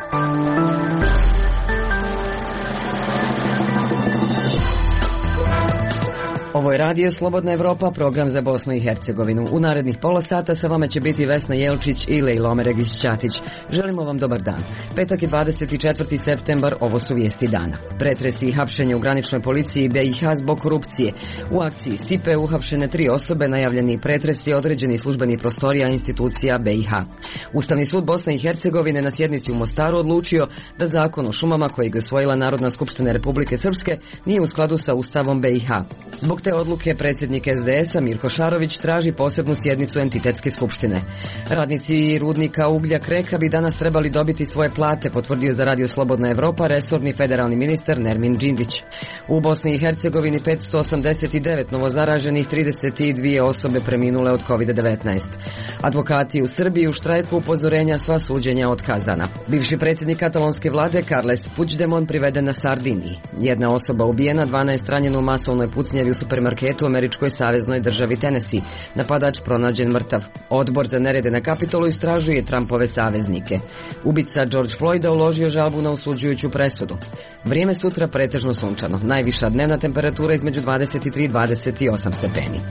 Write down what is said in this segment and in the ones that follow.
Ovo je Radio Slobodna Evropa, program za Bosnu i Hercegovinu. U narednih pola sata sa vama će biti Vesna Jelčić i Lejla Omeregić-Ćatić. Želimo vam dobar dan. Petak je 24. septembar, ovo su vijesti dana. Pretresi i hapšenje u graničnoj policiji BiH zbog korupcije. U akciji SIPE uhapšene 3 osobe, najavljeni pretresi određenih službenih prostorija institucija BiH. Ustavni sud Bosne i Hercegovine na sjednici u Mostaru odlučio da zakon o šumama kojeg je usvojila Narodna skupština Republike Srpske nije u skladu sa Ustavom BiH. Zbog te odluke predsjednik SDS-a Mirko Šarović traži posebnu sjednicu entitetske skupštine. Radnici rudnika uglja Kreka bi danas trebali dobiti svoje plate, potvrdio za Radio Slobodna Evropa resorni federalni ministar Nermin Džindić. U Bosni i Hercegovini 589 novozaraženih, 32 osobe preminule od COVID-19. Advokati u Srbiji u štrajku, upozorenja, sva suđenja otkazana. Bivši predsjednik katalonske vlade Carles Puigdemont priveden na Sardiniji. Jedna osoba ubijena, 12 ranjeno u masovnoj pucnjavi u supermarketu u američkoj saveznoj državi Tennessee. Napadač pronađen mrtav. Odbor za nerede na Kapitolu istražuje Trumpove saveznike. Ubica George Floyda uložio žalbu na osuđujuću presudu. Vrijeme sutra pretežno sunčano. Najviša dnevna temperatura između 23 i 28 stepeni.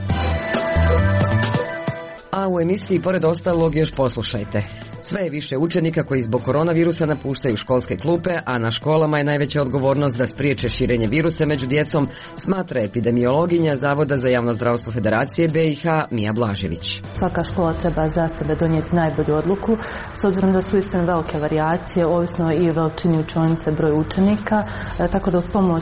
A u emisiji pored ostalog još poslušajte. Sve je više učenika koji zbog koronavirusa napuštaju školske klupe, a na školama je najveća odgovornost da spriječe širenje virusa među djecom, smatra epidemiologinja Zavoda za javno zdravstvo Federacije BiH Mija Blažević. Svaka škola treba za sebe donijeti najbolju odluku, s obzirom da su istine velike varijacije, ovisno i o veličini učionice, broj učenika, tako da uz pomoć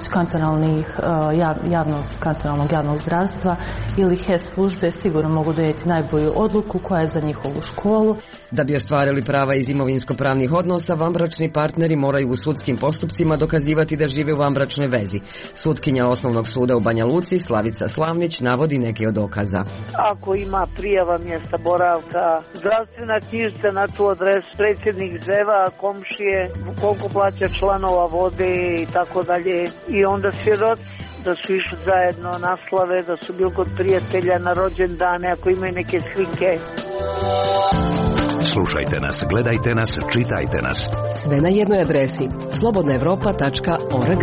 kantonalnog javnog zdravstva ili HES službe sigurno mogu donijeti najbolju odluku koja je za njihovu školu. Da bi ostvarili prava iz imovinsko-pravnih odnosa, vanbračni partneri moraju u sudskim postupcima dokazivati da žive u vanbračnoj vezi. Sutkinja Osnovnog suda u Banja Luci, Slavica Slavnić, navodi neke od dokaza. Ako ima prijava mjesta boravka, zdravstvena knjižica na tu adresu, predsjednik zeva, komšije, koliko plaća članova vode i tako dalje. I onda svjedoci da su išli zajedno na slave, da su bili kod prijatelja na rođendane, ako imaju neke slike. Slušajte nas, gledajte nas, čitajte nas. Sve na jednoj adresi slobodnaevropa.org.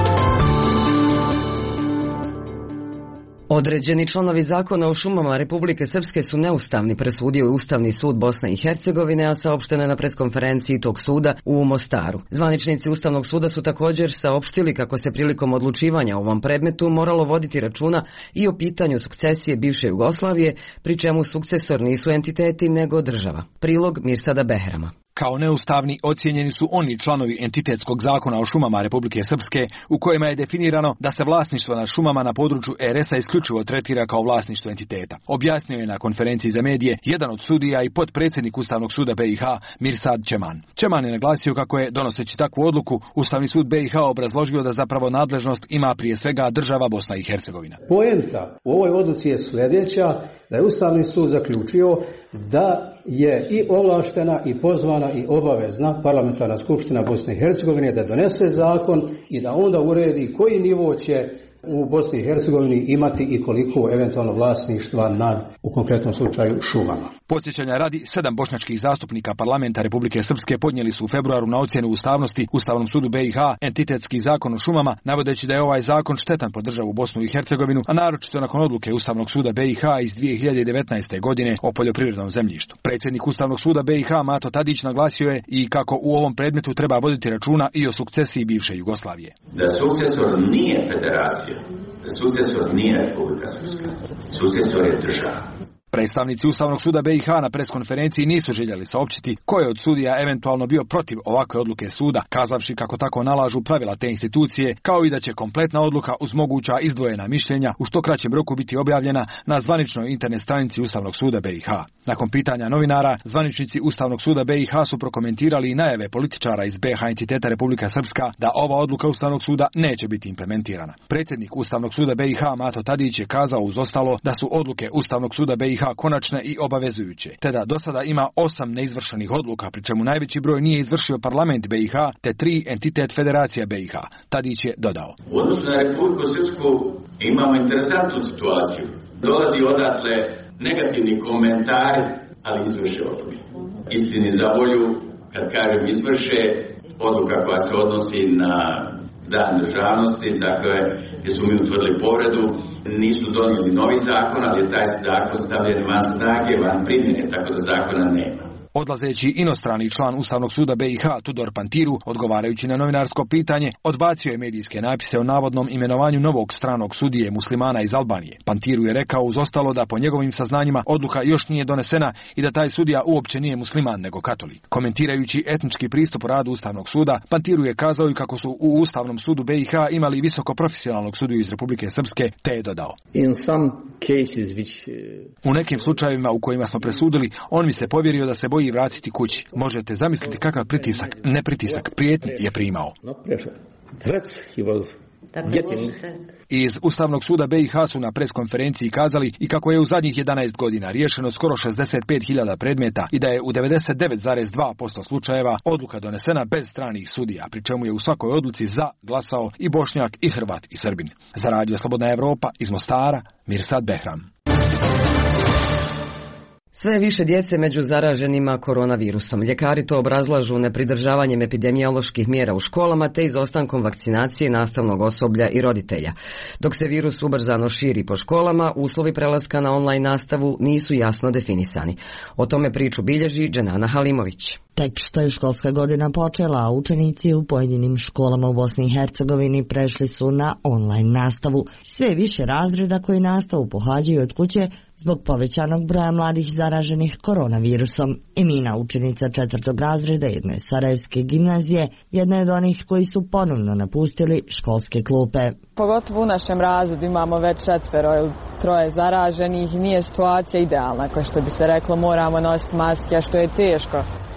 Određeni članovi zakona o šumama Republike Srpske su neustavni, presudio je Ustavni sud Bosne i Hercegovine, a saopšteno je na preskonferenciji tog suda u Mostaru. Zvaničnici Ustavnog suda su također saopštili kako se prilikom odlučivanja o ovom predmetu moralo voditi računa i o pitanju sukcesije bivše Jugoslavije, pri čemu sukcesor nisu entiteti nego država. Prilog Mirsada Behrama. Kao neustavni ocijenjeni su oni članovi entitetskog zakona o šumama Republike Srpske u kojima je definirano da se vlasništvo nad šumama na području RS-a isključivo tretira kao vlasništvo entiteta. Objasnio je na konferenciji za medije jedan od sudija i potpredsjednik Ustavnog suda BiH Mirsad Čeman. Čeman je naglasio kako je, donoseći takvu odluku, Ustavni sud BiH obrazložio da zapravo nadležnost ima prije svega država Bosna i Hercegovina. Poenta u ovoj odluci je sljedeća, da je Ustavni sud zaključio da je i ovlaštena i pozvana i obavezna parlamentarna skupština Bosne i Hercegovine da donese zakon i da onda uredi koji nivo će u Bosni i Hercegovini imati i koliko eventualno vlasništva nad, u konkretnom slučaju, šumama. Podsjećanja radi, 7 bošnjačkih zastupnika parlamenta Republike Srpske podnijeli su u februaru na ocjenu ustavnosti Ustavnom sudu BiH entitetski zakon o šumama, navodeći da je ovaj zakon štetan po državu Bosnu i Hercegovinu, a naročito nakon odluke Ustavnog suda BiH iz 2019. godine o poljoprivrednom zemljištu. Predsjednik Ustavnog suda BiH Mato Tadić naglasio je i kako u ovom predmetu treba voditi računa i o sukcesiji bivše Jugoslavije. Da sukcesor nije federacija, da sukcesor nije Republika Srpska, sukcesor je država. Predstavnici Ustavnog suda BiH na preskonferenciji nisu željeli saopćiti ko je od sudija eventualno bio protiv ovakve odluke suda, kazavši kako tako nalažu pravila te institucije, kao i da će kompletna odluka uz moguća izdvojena mišljenja u što kraćem roku biti objavljena na zvaničnoj internet stranici Ustavnog suda BiH. Nakon pitanja novinara, zvaničnici Ustavnog suda BiH su prokomentirali i najave političara iz BiH entiteta Republika Srpska da ova odluka Ustavnog suda neće biti implementirana. Predsjednik Ustavnog suda BiH Mato Tadić je kazao uz ostalo da su odluke Ustavnog suda BiH konačne i obavezujuće, te da do sada ima 8 neizvršenih odluka, pri čemu najveći broj nije izvršio parlament BiH, te 3 entitet Federacija BiH. Tadić je dodao. U odnosu na Republiku Srpsku imamo interesantnu situaciju. Dolazi odatle negativni komentari, ali izvrše odluke. Istini za volju, kad kažem izvrše, odluka koja se odnosi na Dan državnosti, dakle, gdje smo mi utvrdili povredu, nisu donijeli novi zakon, ali je taj zakon stavljen van snage, van primjene, tako da zakona nema. Odlazeći inostrani član Ustavnog suda BiH Tudor Pantiru, odgovarajući na novinarsko pitanje, odbacio je medijske napise o navodnom imenovanju novog stranog sudije muslimana iz Albanije. Pantiru je rekao uz ostalo da po njegovim saznanjima odluka još nije donesena i da taj sudija uopće nije musliman nego katolik. Komentirajući etnički pristup radu Ustavnog suda, Pantiru je kazao i kako su u Ustavnom sudu BiH imali visoko profesionalnog sudiju iz Republike Srpske, te je dodao: u nekim slučajevima u kojima smo presudili, on mi se povjerio da se boji vratiti kući. Možete zamisliti kakav pritisak, ne pritisak, prijetnje je primao. Iz Ustavnog suda BiH su na preskonferenciji kazali i kako je u zadnjih 11 godina riješeno skoro 65.000 predmeta i da je u 99,2% slučajeva odluka donesena bez stranih sudija, pri čemu je u svakoj odluci za glasao i Bošnjak i Hrvat i Srbin. Za Radio Slobodna Evropa iz Mostara, Mirsad Behram. Sve više djece među zaraženima koronavirusom. Ljekari to obrazlažu nepridržavanjem epidemioloških mjera u školama te izostankom vakcinacije nastavnog osoblja i roditelja. Dok se virus ubrzano širi po školama, uslovi prelaska na online nastavu nisu jasno definisani. O tome priču bilježi Dženana Halimović. Tek što je školska godina počela, a učenici u pojedinim školama u Bosni i Hercegovini prešli su na online nastavu. Sve više razreda koji nastavu pohađaju od kuće zbog povećanog broja mladih zaraženih koronavirusom. Emina, učenica 4. razreda jedne sarajevske gimnazije, jedna je od onih koji su ponovno napustili školske klupe. Pogotovo u našem razredu imamo već 4 ili 3 zaraženih, nije situacija idealna, kao što bi se reklo, moramo nositi maske, a što je teško.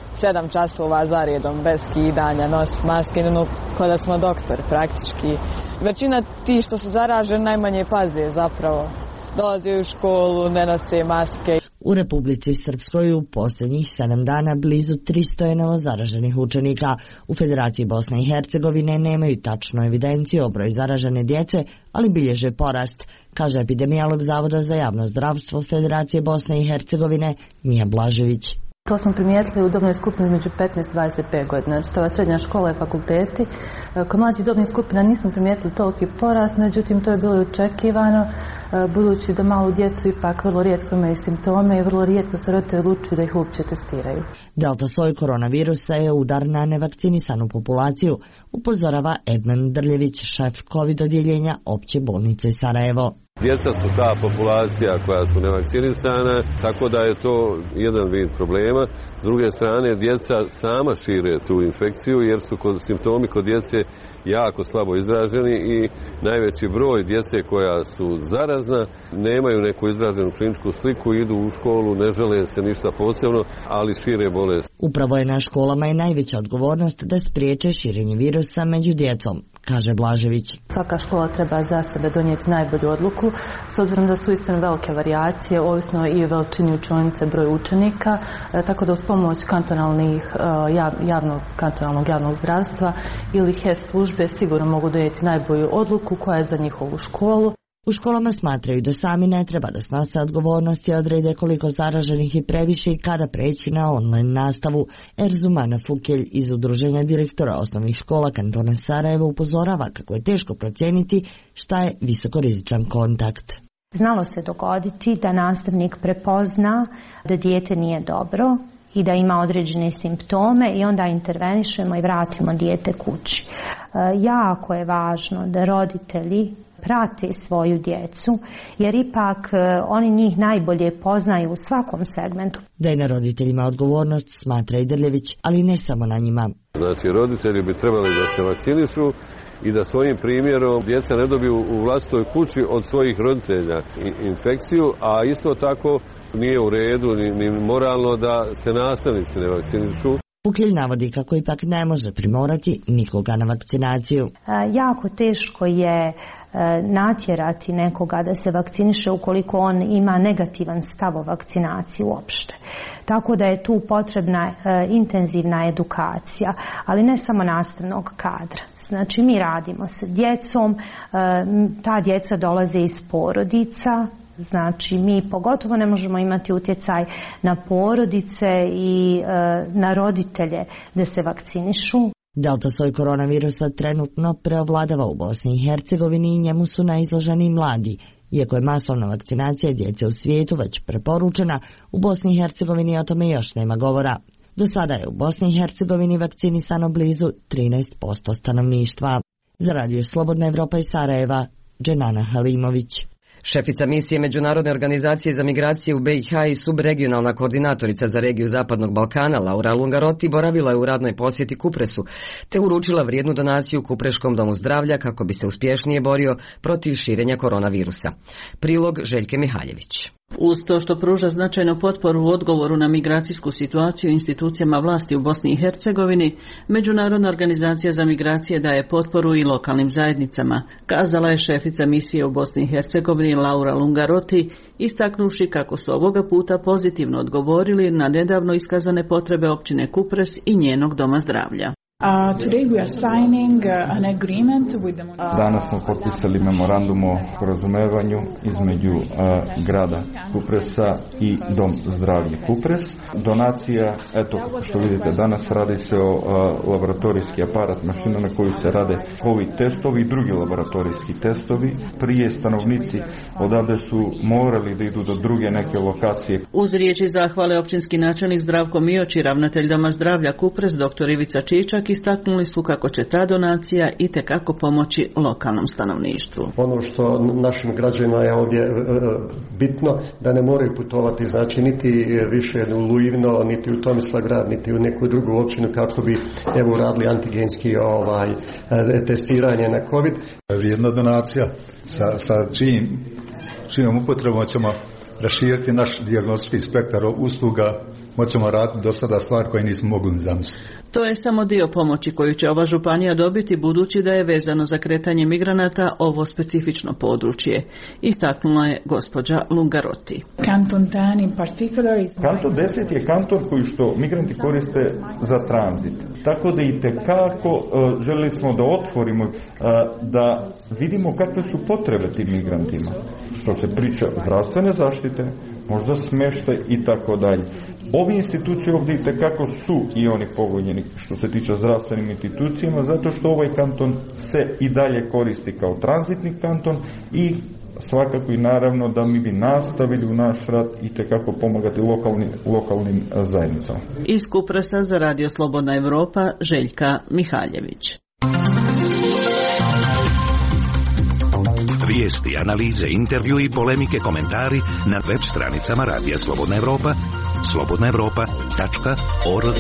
7 časova za redom, bez skidanja, nositi maske, kao da smo doktori praktički. Većina ti što su zaraženi najmanje paze zapravo. Dolaze u školu, ne nose maske. U Republici Srpskoj u posljednjih 7 dana blizu 300 je novozaraženih učenika. U Federaciji Bosne i Hercegovine nemaju tačnu evidenciju o broju zaražene djece, ali bilježe porast, kaže epidemiolog Zavoda za javno zdravstvo Federacije Bosne i Hercegovine Mija Blažević. To smo primijetili u dobnoj skupini među 15 i 25 godina, znači to je srednja škola i fakulteti. Kod mlađih dobnih skupina nismo primijetili toliki porast, međutim to je bilo očekivano, budući da malu djecu ipak vrlo rijetko imaju simptome i vrlo rijetko se roditelji odlučuju da ih uopće testiraju. Delta soj koronavirusa je udar na nevakcinisanu populaciju, upozorava Ednan Drljević, šef COVID odjeljenja Opće bolnice Sarajevo. Djeca su ta populacija koja su nevakcinisana, tako da je to jedan vid problema. S druge strane, djeca sama šire tu infekciju jer su simptomi kod djece jako slabo izraženi i najveći broj djece koja su zarazna nemaju neku izraženu kliničku sliku, idu u školu, ne žele se ništa posebno, ali šire bolest. Upravo je na školama i najveća odgovornost da spriječe širenje virusa među djecom, kaže Blažević. Svaka škola treba za sebe donijeti najbolju odluku, s obzirom da su istino velike varijacije, ovisno i o veličini učionice, broj učenika, tako da uz pomoć kantonalnog javnog zdravstva ili HES službe sigurno mogu donijeti najbolju odluku koja je za njihovu školu. U školama smatraju da sami ne treba da snose odgovornost i odrede koliko zaraženih i previše i kada preći na online nastavu. Erzumana Fukelj iz Udruženja direktora osnovnih škola kantona Sarajevo upozorava kako je teško procijeniti šta je visokorizičan kontakt. Znalo se dogoditi da nastavnik prepozna da dijete nije dobro i da ima određene simptome i onda intervenišemo i vratimo dijete kući. Jako je važno da roditelji prate svoju djecu, jer ipak oni njih najbolje poznaju u svakom segmentu. Da je na roditeljima odgovornost, smatra i Drljević, ali ne samo na njima. Znači, roditelji bi trebali da se vakcinišu i da svojim primjerom djeca ne dobiju u vlastitoj kući od svojih roditelja infekciju, a isto tako nije u redu ni moralno da se nastavnici ne vakcinišu. Fukelj navodi kako ipak ne može primorati nikoga na vakcinaciju. Jako teško je natjerati nekoga da se vakciniše ukoliko on ima negativan stav o vakcinaciji uopšte. Tako da je tu potrebna intenzivna edukacija, ali ne samo nastavnog kadra. Znači mi radimo sa djecom, ta djeca dolaze iz porodica, znači mi pogotovo ne možemo imati utjecaj na porodice i na roditelje da se vakcinišu. Delta soj koronavirusa trenutno preovladava u Bosni i Hercegovini i njemu su najizloženi mladi. Iako je masovna vakcinacija djece u svijetu već preporučena, u Bosni i Hercegovini o tome još nema govora. Do sada je u Bosni i Hercegovini vakcinisano blizu 13% stanovništva. Za Radio Slobodna Evropa iz Sarajeva, Dženana Halimović. Šefica misije Međunarodne organizacije za migracije u BiH i subregionalna koordinatorica za regiju Zapadnog Balkana Laura Lungaroti boravila je u radnoj posjeti Kupresu, te uručila vrijednu donaciju Kupreškom domu zdravlja kako bi se uspješnije borio protiv širenja koronavirusa. Prilog Željke Mihaljević. Uz to što pruža značajnu potporu u odgovoru na migracijsku situaciju institucijama vlasti u Bosni i Hercegovini, Međunarodna organizacija za migracije daje potporu i lokalnim zajednicama, kazala je šefica misije u Bosni i Hercegovini Laura Lungaroti, istaknuši kako su ovoga puta pozitivno odgovorili na nedavno iskazane potrebe općine Kupres i njenog doma zdravlja. Danas smo potpisali memorandum o sporazumevanju između grada Kupresa i Dom zdravlja Kupres. Donacija, eto što vidite danas, radi se o laboratorijski aparat, mašina na koju se rade COVID testovi i drugi laboratorijski testovi. Prije stanovnici odavde su morali da idu do druge neke lokacije. Uz riječi zahvale općinski načelnik Zdravko Mioć i ravnatelj Doma zdravlja Kupres dr. Ivica Čičak istaknuli su kako će ta donacija itekako pomoći lokalnom stanovništvu. Ono što našim građanima je ovdje bitno, da ne moraju putovati, znači niti više u Lujivno, niti u Tomislavgrad, niti u neku drugu općinu kako bi uradili antigenski testiranje na COVID. Vrijedna donacija sa čijom upotrebom ćemo raširiti naš dijagnostički spektar usluga, moćemo raditi do sada stvar koje nismo mogli zamisliti. To je samo dio pomoći koju će ova županija dobiti budući da je vezano za kretanje migranata ovo specifično područje, istaknula je gospođa Lungaroti. Kanton 10 je kanton koji što migranti koriste za tranzit. Tako da itekako željeli smo da otvorimo, da vidimo kakve su potrebe tim migrantima. Što se priča zdravstvene zaštite, možda smještaj i tako dalje. Ovi institucije ovdje itekako su i oni pogođeni što se tiče zdravstvenim institucijama, zato što ovaj kanton se i dalje koristi kao tranzitni kanton i svakako i naravno da mi bi nastavili u naš rad i itekako pomagati lokalnim zajednicama. Iz Kupresa za Radio Slobodna Evropa, Željka Mihaljević. Vijesti, analize, intervju i polemike, komentari na web stranicama Radija Slobodna Evropa, slobodnaevropa.org.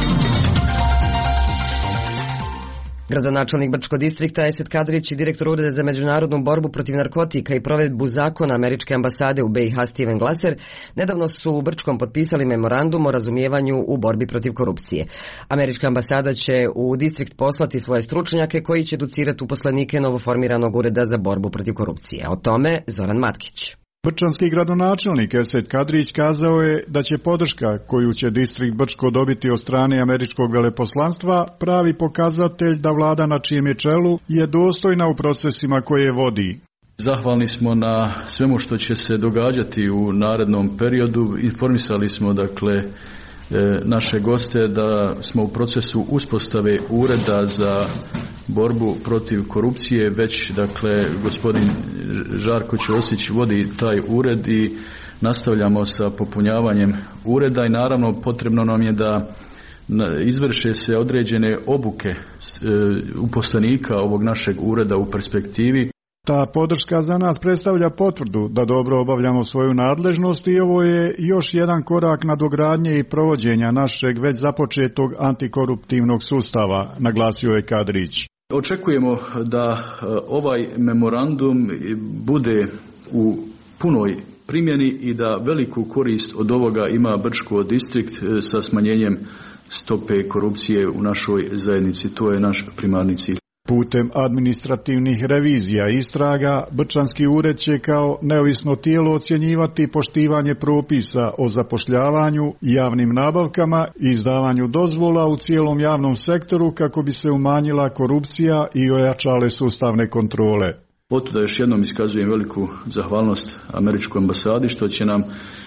Gradonačelnik Brčkog distrikta Esed Kadrić i direktor Ureda za međunarodnu borbu protiv narkotika i provedbu zakona Američke ambasade u BiH Steven Glaser nedavno su u Brčkom potpisali memorandum o razumijevanju u borbi protiv korupcije. Američka ambasada će u distrikt poslati svoje stručnjake koji će educirati uposlenike novoformiranog Ureda za borbu protiv korupcije. O tome Zoran Matkić. Brčanski gradonačelnik Esed Kadrić kazao je da će podrška koju će distrikt Brčko dobiti od strane američkog veleposlanstva pravi pokazatelj da vlada na čijem je čelu je dostojna u procesima koje vodi. Zahvalni smo na svemu što će se događati u narednom periodu. Informisali smo naše goste da smo u procesu uspostave ureda za borbu protiv korupcije. Već gospodin Žarko Ćosić vodi taj ured i nastavljamo sa popunjavanjem ureda i naravno potrebno nam je da izvrše se određene obuke uposlenika ovog našeg ureda u perspektivi. Ta podrška za nas predstavlja potvrdu da dobro obavljamo svoju nadležnost i ovo je još jedan korak nadogradnje i provođenja našeg već započetog antikoruptivnog sustava, naglasio je Kadrić. Očekujemo da ovaj memorandum bude u punoj primjeni i da veliku korist od ovoga ima Brčko distrikt sa smanjenjem stope korupcije u našoj zajednici. To je naš primarni cilj. Putem administrativnih revizija i istraga, Brčanski ured će kao neovisno tijelo ocjenjivati poštivanje propisa o zapošljavanju, javnim nabavkama i izdavanju dozvola u cijelom javnom sektoru kako bi se umanjila korupcija i ojačale sustavne kontrole. Otuda još jednom iskazujem veliku zahvalnost američkoj ambasadi što će nam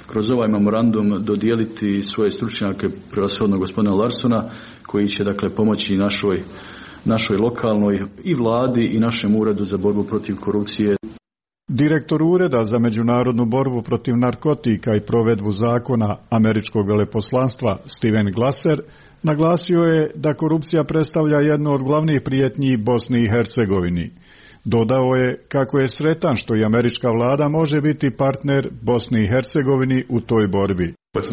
kroz ovaj memorandum dodijeliti svoje stručnjake, prevashodno gospodina Larsona, koji će dakle pomoći našoj lokalnoj i vladi i našem uredu za borbu protiv korupcije. Direktor Ureda za međunarodnu borbu protiv narkotika i provedbu zakona američkog veleposlanstva Steven Glasser naglasio je da korupcija predstavlja jednu od glavnih prijetnji Bosni i Hercegovini. Dodao je kako je sretan što i američka vlada može biti partner Bosni i Hercegovini u toj borbi.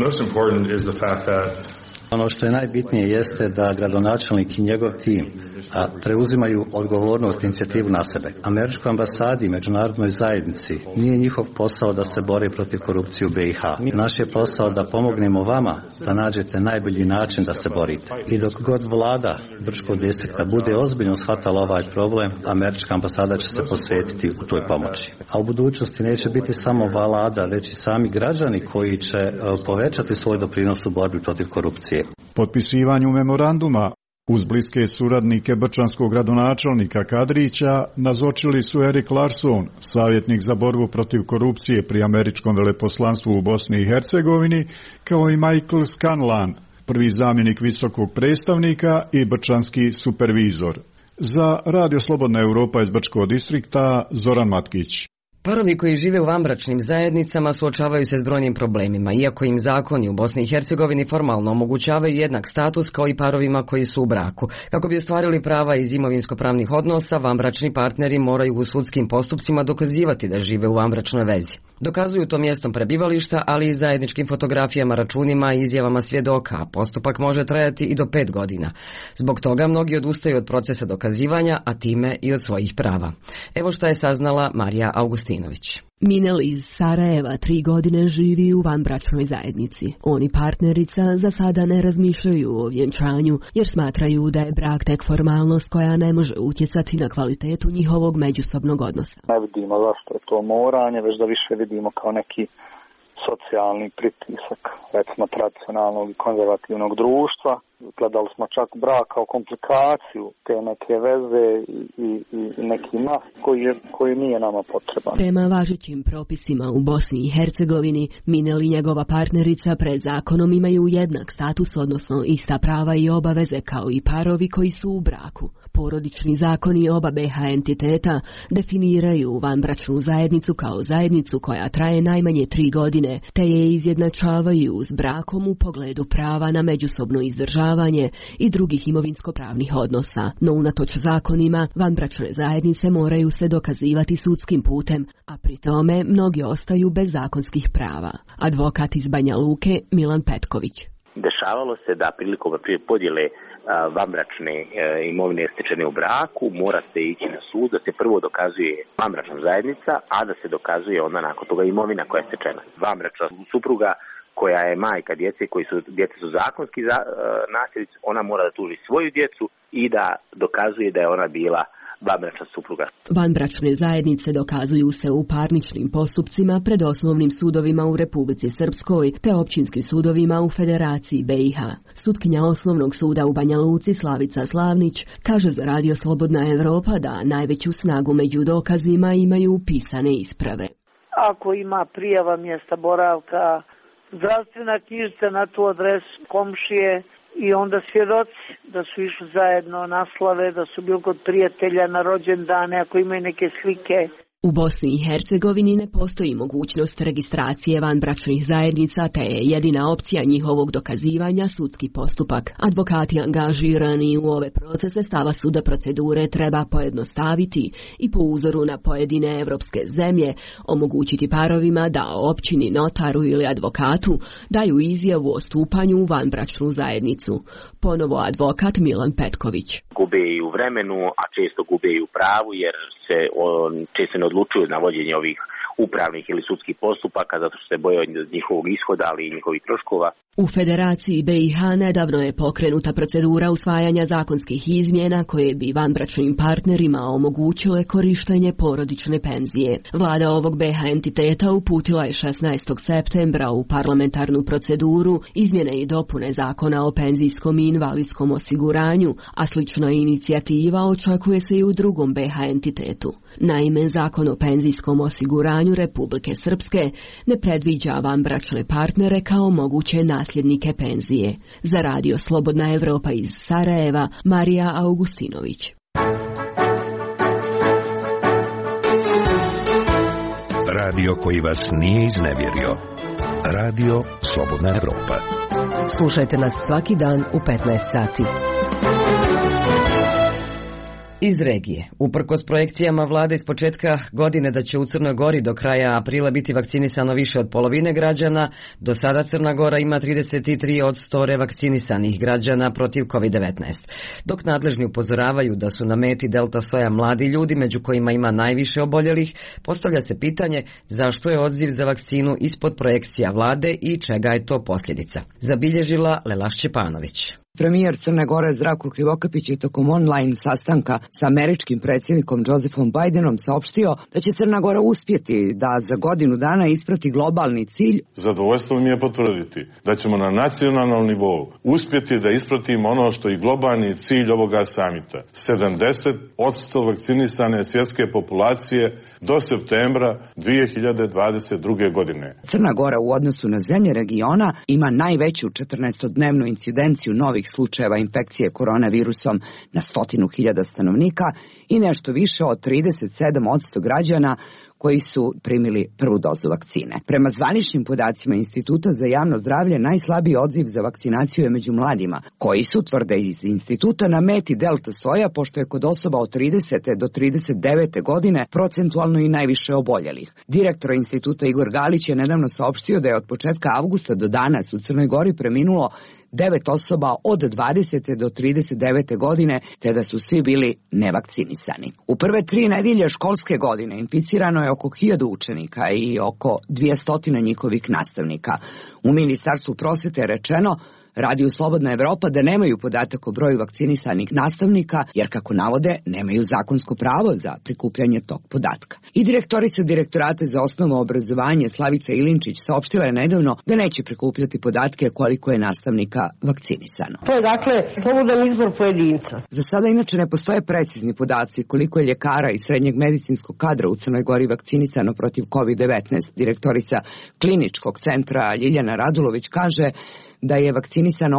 Ono što je najbitnije jeste da gradonačelnik i njegov tim preuzimaju odgovornost i inicijativu na sebe. Američkoj ambasadi i međunarodnoj zajednici nije njihov posao da se bori protiv korupcije u BiH. Naš je posao da pomognemo vama da nađete najbolji način da se borite. I dok god vlada Brčkog distrikta bude ozbiljno shvatala ovaj problem, američka ambasada će se posvetiti u toj pomoći. A u budućnosti neće biti samo vlada, već i sami građani koji će povećati svoj doprinos u borbi protiv korupcije. Potpisivanju memoranduma uz bliske suradnike brčanskog gradonačelnika Kadrića nazočili su Erik Larson, savjetnik za borbu protiv korupcije pri američkom veleposlanstvu u Bosni i Hercegovini, kao i Michael Scanlan, prvi zamjenik visokog predstavnika i brčanski supervizor. Za Radio Slobodna Europa iz Brčkog distrikta, Zoran Matkić. Parovi koji žive u vanbračnim zajednicama suočavaju se s brojnim problemima, iako im zakoni u Bosni i Hercegovini formalno omogućavaju jednak status kao i parovima koji su u braku. Kako bi ostvarili prava iz imovinsko-pravnih odnosa, vanbračni partneri moraju u sudskim postupcima dokazivati da žive u vanbračnoj vezi. Dokazuju to mjestom prebivališta, ali i zajedničkim fotografijama, računima i izjavama svjedoka, a postupak može trajati i do 5 godina. Zbog toga mnogi odustaju od procesa dokazivanja, a time i od svojih prava. Evo što je saznala Marija Augustinović. Minel iz Sarajeva 3 godine živi u vanbračnoj zajednici. On i partnerica za sada ne razmišljaju o vjenčanju jer smatraju da je brak tek formalnost koja ne može utjecati na kvalitetu njihovog međusobnog odnosa. Ne vidimo zašto je to moranje, već da više vidimo kao neki socijalni pritisak, recimo tradicionalnog i konzervativnog društva. Gledali smo čak brak kao komplikaciju te neke veze i neki mast koji nije nama potreban. Prema važećim propisima u Bosni i Hercegovini, Minel i njegova partnerica pred zakonom imaju jednak status, odnosno ista prava i obaveze kao i parovi koji su u braku. Porodični zakoni oba BiH entiteta definiraju vanbračnu zajednicu kao zajednicu koja traje najmanje 3 godine, te je izjednačavaju s brakom u pogledu prava na međusobno izdržavanje i drugih imovinsko-pravnih odnosa. No unatoč zakonima, vanbračne zajednice moraju se dokazivati sudskim putem, a pri tome mnogi ostaju bez zakonskih prava. Advokat iz Banja Luke Milan Petković. Dešavalo se da prilikom podjele vanbračne imovine stečene u braku mora se ići na sud da se prvo dokazuje vanbračna zajednica, a da se dokazuje onda nakon toga imovina koja je stečena. Vanbračna supruga koja je majka djece, djeca su zakonski nasljednici, ona mora da tuži svoju djecu i da dokazuje da je ona bila vanbračna supruga. Vanbračne zajednice dokazuju se u parničnim postupcima pred osnovnim sudovima u Republici Srpskoj te općinskim sudovima u Federaciji BiH. Sutkinja Osnovnog suda u Banja Luci Slavica Slavnić kaže za Radio Slobodna Evropa da najveću snagu među dokazima imaju pisane isprave. Ako ima prijava mjesta boravka, zdravstvena knjižica na tu adresu, komšije i onda svjedoci da su išli zajedno na slave, da su bili kod prijatelja na rođendane, ako imaju neke slike. U Bosni i Hercegovini ne postoji mogućnost registracije vanbračnih zajednica, te je jedina opcija njihovog dokazivanja sudski postupak. Advokati angažirani u ove procese stava suda procedure treba pojednostaviti i po uzoru na pojedine evropske zemlje omogućiti parovima da općini, notaru ili advokatu daju izjavu o stupanju u vanbračnu zajednicu. Ponovo advokat Milan Petković. Gube i u vremenu, a često gube i u pravu jer se često ne odlučuju na vođenje ovih upravnih ili sudskih postupaka zato što se boje od njihovog ishoda, ali i njihovih troškova. U Federaciji BiH nedavno je pokrenuta procedura usvajanja zakonskih izmjena koje bi vanbračnim partnerima omogućile korištenje porodične penzije. Vlada ovog BiH entiteta uputila je 16. septembra u parlamentarnu proceduru izmjene i dopune zakona o penzijskom i invalidskom osiguranju, a slična inicijativa očekuje se i u drugom BiH entitetu. Naime, zakon o penzijskom osiguranju priznanju Republike Srpske ne predviđa vanbračne partnere kao moguće nasljednike penzije. Za Radio Slobodna Evropa iz Sarajeva, Marija Augustinović. Radio koji vas nije iznevjerio. Radio Slobodna Evropa. Slušajte nas svaki dan u 15 sati. Iz regije. Uprkos projekcijama vlade iz početka godine da će u Crnoj Gori do kraja aprila biti vakcinisano više od polovine građana, do sada Crna Gora ima 33% revakcinisanih građana protiv COVID-19. Dok nadležni upozoravaju da su na meti delta soja mladi ljudi, među kojima ima najviše oboljelih, postavlja se pitanje zašto je odziv za vakcinu ispod projekcija vlade i čega je to posljedica. Zabilježila Lela Šćepanović. Premijer Crne Gore Zdravko Krivokapić je tokom online sastanka sa američkim predsjednikom Josephom Bidenom saopštio da će Crna Gora uspjeti da za godinu dana isprati globalni cilj. Zadovoljstvo mi je potvrditi da ćemo na nacionalnom nivou uspjeti da ispratimo ono što je globalni cilj ovoga samita. 70% vakcinisane svjetske populacije do septembra 2022. godine. Crna Gora u odnosu na zemlje regiona ima najveću 14-dnevnu incidenciju novih slučajeva infekcije koronavirusom na 100.000 stanovnika i nešto više od 37% građana koji su primili prvu dozu vakcine. Prema zvaničnim podacima Instituta za javno zdravlje, najslabiji odziv za vakcinaciju je među mladima, koji su, tvrde iz instituta, na meti delta soja, pošto je kod osoba od 30. do 39. godine procentualno i najviše oboljelih. Direktor instituta Igor Galić je nedavno saopštio da je od početka avgusta do danas u Crnoj Gori preminulo 9 osoba od 20. do 39. godine, te da su svi bili nevakcinisani. U prve 3 nedjelje školske godine inficirano je oko 1000 učenika i oko 200 njihovih nastavnika. U Ministarstvu prosvjete je rečeno Radio Slobodna Evropa da nemaju podatak o broju vakcinisanih nastavnika, jer kako navode, nemaju zakonsko pravo za prikupljanje tog podatka. I direktorica Direktorata za osnovno obrazovanje Slavica Ilinčić saopštila je nedavno da neće prikupljati podatke koliko je nastavnika vakcinisano. To je dakle slobodan izbor pojedinca. Za sada inače ne postoje precizni podaci koliko je ljekara i srednjeg medicinskog kadra u Crnoj Gori vakcinisano protiv COVID-19. Direktorica kliničkog centra Ljiljana Radulović kaže da je vakcinisano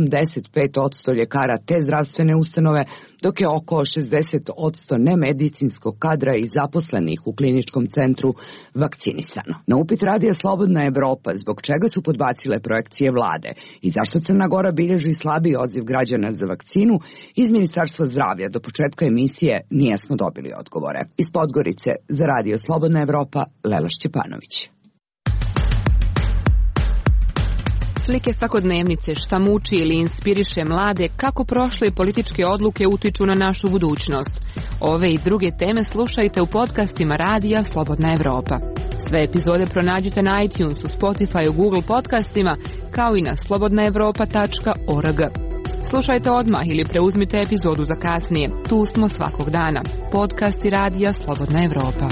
85% ljekara te zdravstvene ustanove, dok je oko 60% nemedicinskog kadra i zaposlenih u kliničkom centru vakcinisano. Na upit Radija Slobodna Evropa zbog čega su podbacile projekcije vlade i zašto Crna Gora bilježi slabiji odziv građana za vakcinu, iz Ministarstva zdravlja do početka emisije nismo dobili odgovore. Iz Podgorice za Radio Slobodna Evropa, Lela Šćepanović. Slike svakodnevnice, šta muči ili inspiriše mlade, kako prošle političke odluke utiču na našu budućnost. Ove i druge teme slušajte u podcastima Radija Slobodna Evropa. Sve epizode pronađite na iTunesu, Spotify, Google podcastima, kao i na slobodnaevropa.org. Slušajte odmah ili preuzmite epizodu za kasnije. Tu smo svakog dana. Podcasti Radija Slobodna Evropa.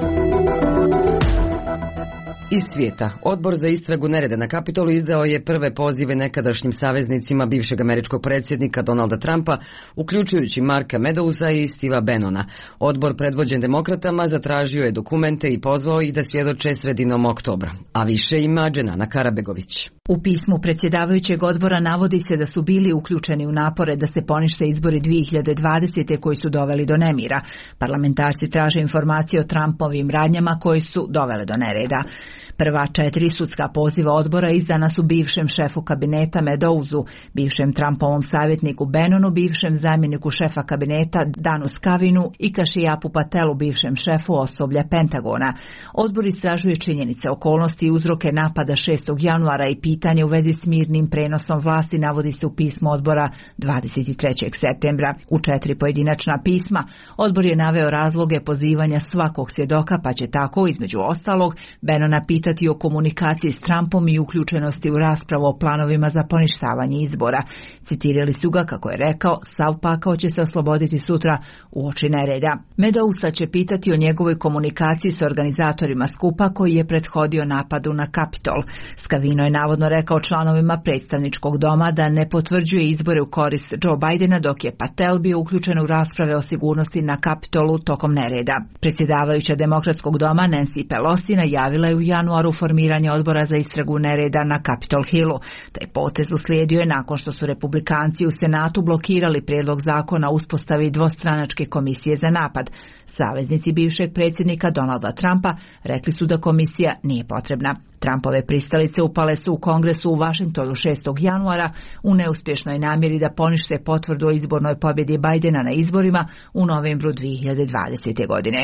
Iz svijeta. Odbor za istragu nereda na Kapitolu izdao je prve pozive nekadašnjim saveznicima bivšeg američkog predsjednika Donalda Trumpa, uključujući Marka Medouza i Steva Bannona. Odbor predvođen demokratama zatražio je dokumente i pozvao ih da svjedoče sredinom oktobra. A više ima Dženana Karabegović. U pismu predsjedavajućeg odbora navodi se da su bili uključeni u napore da se ponište izbori 2020. koji su doveli do nemira. Parlamentarci traže informacije o Trumpovim radnjama koji su dovele do nereda. Prva 4 sudska poziva odbora izdana su bivšem šefu kabineta Medouzu, bivšem Trumpovom savjetniku Bannonu, bivšem zamjeniku šefa kabineta Danu Skavinu i Kashiyapu Patelu, bivšem šefu osoblja Pentagona. Odbor istražuje činjenice, okolnosti i uzroke napada 6. januara i pitanje u vezi s mirnim prenosom vlasti, navodi se u pismu odbora 23. septembra. U 4 pojedinačna pisma odbor je naveo razloge pozivanja svakog svjedoka, pa će tako, između ostalog, Bannona pitati o komunikaciji s Trumpom i uključenosti u raspravu o planovima za poništavanje izbora. Citirali su ga kako je rekao, sav pakao će se osloboditi sutra uoči nereda. Medousa će pitati o njegovoj komunikaciji s organizatorima skupa koji je prethodio napadu na Kapitol. Scavino je navodno rekao članovima predstavničkog doma da ne potvrđuje izbore u korist Joe Bidena, dok je Patel bio uključen u rasprave o sigurnosti na Kapitolu tokom nereda. Predsjedavajuća Demokratskog doma Nancy Pelosi najavila je u januaru formiranje odbora za istragu nereda na Capitol Hillu. Taj potez uslijedio je nakon što su republikanci u Senatu blokirali prijedlog zakona o uspostavi dvostranačke komisije za napad. Saveznici bivšeg predsjednika Donalda Trumpa rekli su da komisija nije potrebna. Trumpove pristalice upale su u Kongresu u Washingtonu 6. januara u neuspješnoj namjeri da ponište potvrdu o izbornoj pobjedi Bidena na izborima u novembru 2020. godine.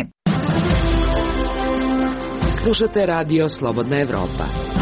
Slušate radio Slobodna Evropa.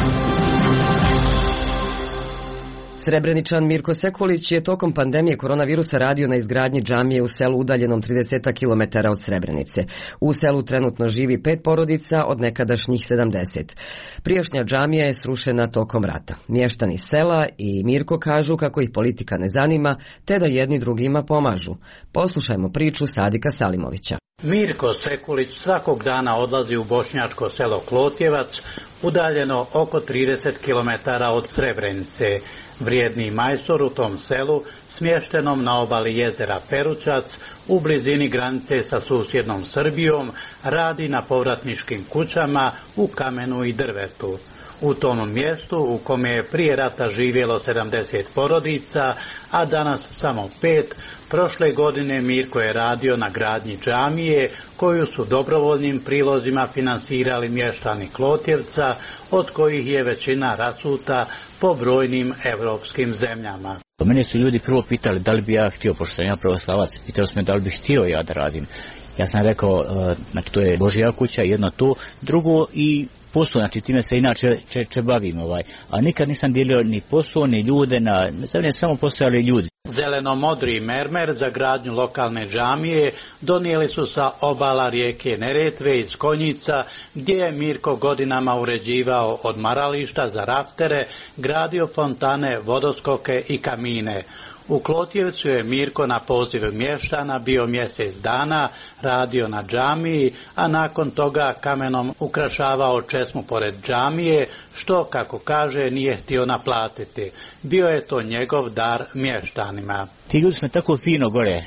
Srebreničan Mirko Sekulić je tokom pandemije koronavirusa radio na izgradnji džamije u selu udaljenom 30 km od Srebrenice. U selu trenutno živi 5 porodica od nekadašnjih 70. Prijašnja džamija je srušena tokom rata. Mještani sela i Mirko kažu kako ih politika ne zanima, te da jedni drugima pomažu. Poslušajmo priču Sadika Salimovića. Mirko Sekulić svakog dana odlazi u bošnjačko selo Klotjevac, udaljeno oko 30 km od Srebrenice. Vrijedni majstor u tom selu, smještenom na obali jezera Perućac, u blizini granice sa susjednom Srbijom, radi na povratničkim kućama u kamenu i drvetu. U tom mjestu u kome je prije rata živjelo 70 porodica, a danas samo 5, prošle godine Mirko je radio na gradnji džamije koju su dobrovoljnim prilozima finansirali mještani Klotjevca, od kojih je većina rasuta po brojnim evropskim zemljama. Mene su ljudi prvo pitali da li bi ja htio, pošto sam ja pravoslavac, pitali su me da li bi htio ja da radim. Ja sam rekao, znači to je Božja kuća, jedno to, drugo i posao, znači time se inače bavim, a nikad nisam dijelio ni posao, ni ljude, za mene samo postojali ljudi. Zeleno-modri mermer za gradnju lokalne džamije donijeli su sa obala rijeke Neretve iz Konjica, gdje je Mirko godinama uređivao odmarališta za raftere, gradio fontane, vodoskoke i kamine. U Klotjevcu je Mirko na poziv mještana bio mjesec dana, radio na džamiji, a nakon toga kamenom ukrašavao česmu pored džamije, što, kako kaže, nije htio naplatiti. Bio je to njegov dar mještanima. Ti ljudi smo tako fino gore,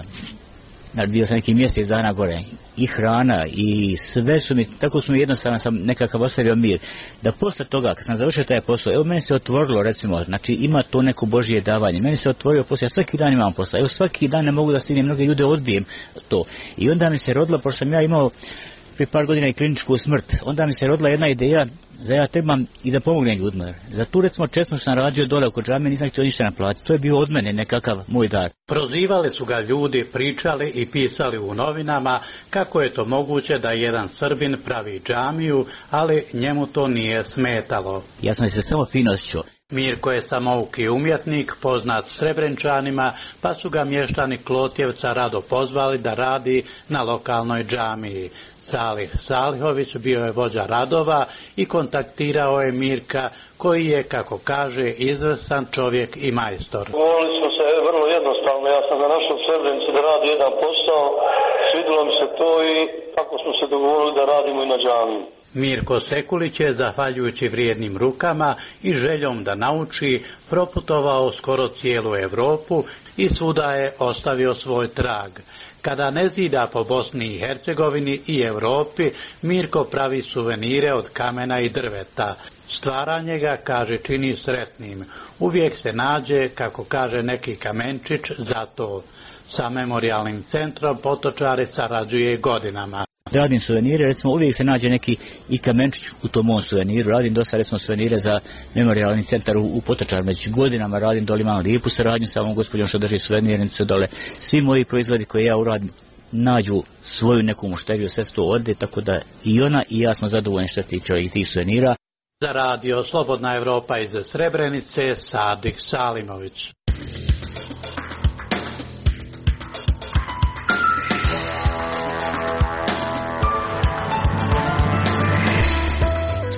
bio sam neki mjesec dana gore, i hrana i sve su mi, tako su mi jednostavno sam nekakav ostavio mir. Da posle toga, kad sam završio taj posao, evo meni se otvorilo, recimo, znači ima to neko Božje davanje, meni se otvorio posao, ja svaki dan imam posao, evo svaki dan ne mogu da stignem, mnoge ljude odbijem to. I onda mi se rodila, pošto sam ja imao prije par godina i kliničku smrt, onda mi se rodila jedna ideja da ja trebam i da pomognem ljudima. Za tu, recimo, česmu što sam radio dole oko džamije, nisam htio ništa naplatiti. To je bio od mene nekakav moj dar. Prozivali su ga ljudi, pričali i pisali u novinama kako je to moguće da jedan Srbin pravi džamiju, ali njemu to nije smetalo. Ja sam se samo fino osjećao. Mirko je samouki umjetnik, poznat Srebrenčanima, pa su ga mještani Klotjevca rado pozvali da radi na lokalnoj džamiji. Salih Salihović bio je vođa radova i kontaktirao je Mirka, koji je, kako kaže, izvrstan čovjek i majstor. Govorili smo se vrlo jednostavno, ja sam ga našao u Srebrenici da radi jedan posao, svidilo mi se to i tako smo se dogovorili da radimo i na džamiji. Mirko Sekulić je, zahvaljujući vrijednim rukama i željom da nauči, proputovao skoro cijelu Europu i svuda je ostavio svoj trag. Kada ne zida po Bosni i Hercegovini i Europi, Mirko pravi suvenire od kamena i drveta. Stvaranje ga, kaže, čini sretnim. Uvijek se nađe, kako kaže, neki kamenčić za to. Sa memorijalnim centrom Potočari sarađuje godinama. Radim suvenire, recimo uvijek se nađe neki i kamenčić u tom mom suveniru. Radim dosta, recimo, suvenire za memorijalni centar u Potočar. Već godinama radim dole, imam lijepu saradnju sa ovom gospođom što drži suvenirnicu dole. Svi moji proizvodi koje ja uradim nađu svoju neku mušteriju, sve to ode, tako da i ona i ja smo zadovoljni što tiče i tih suvenira. Za radio Slobodna Evropa iz Srebrenice, Sadik Salimović.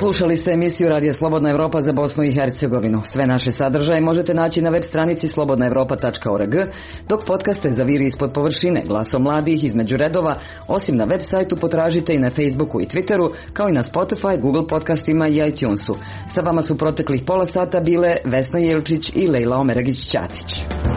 Slušali ste emisiju Radija Slobodna Evropa za Bosnu i Hercegovinu. Sve naše sadržaje možete naći na web stranici slobodnaevropa.org, dok podcaste zaviri ispod površine glasom mladih između redova, osim na web sajtu potražite i na Facebooku i Twitteru, kao i na Spotify, Google podcastima i iTunesu. Sa vama su proteklih pola sata bile Vesna Jelčić i Lejla Omeregić-Ćatić.